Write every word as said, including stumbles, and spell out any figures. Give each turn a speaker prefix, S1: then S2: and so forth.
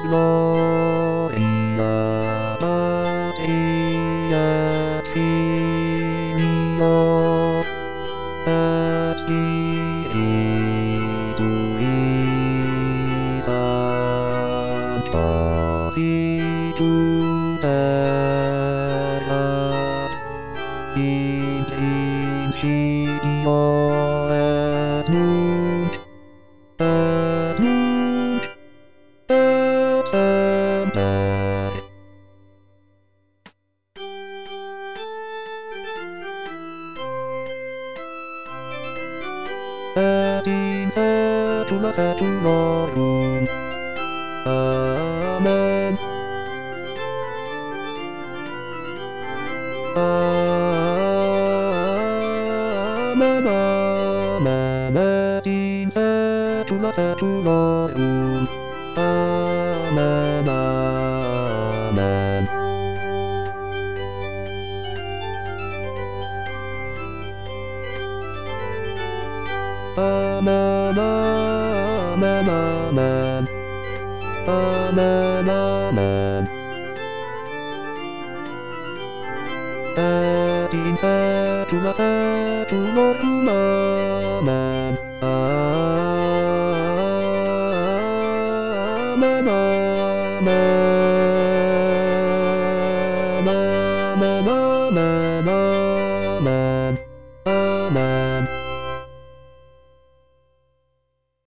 S1: ロリアバティアチミオアチイドイサントシトゥタラインシンシディオアヌンアヌンアサンダイアティンサトラサトロルンアーメンアーメンアーメンアティンサトラサトロルンアーメンアーメンアーメンアーメンアーメンアーメンアーメンアティンサトラサトロルンアーメンアーメンアーメン